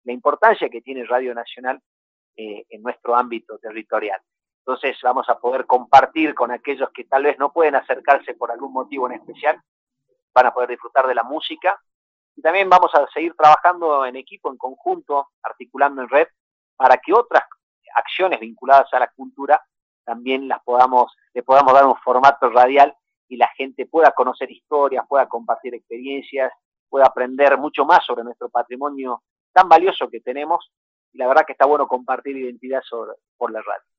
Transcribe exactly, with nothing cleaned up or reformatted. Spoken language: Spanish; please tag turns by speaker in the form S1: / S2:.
S1: la importancia que tiene Radio Nacional eh, en nuestro ámbito territorial. Entonces vamos a poder compartir con aquellos que tal vez no pueden acercarse por algún motivo en especial, van a poder disfrutar de la música, y también vamos a seguir trabajando en equipo, en conjunto, articulando en red, para que otras acciones vinculadas a la cultura también las podamos, le podamos dar un formato radial y la gente pueda conocer historias, pueda compartir experiencias, pueda aprender mucho más sobre nuestro patrimonio tan valioso que tenemos, y la verdad que está bueno compartir identidad sobre, por la radio.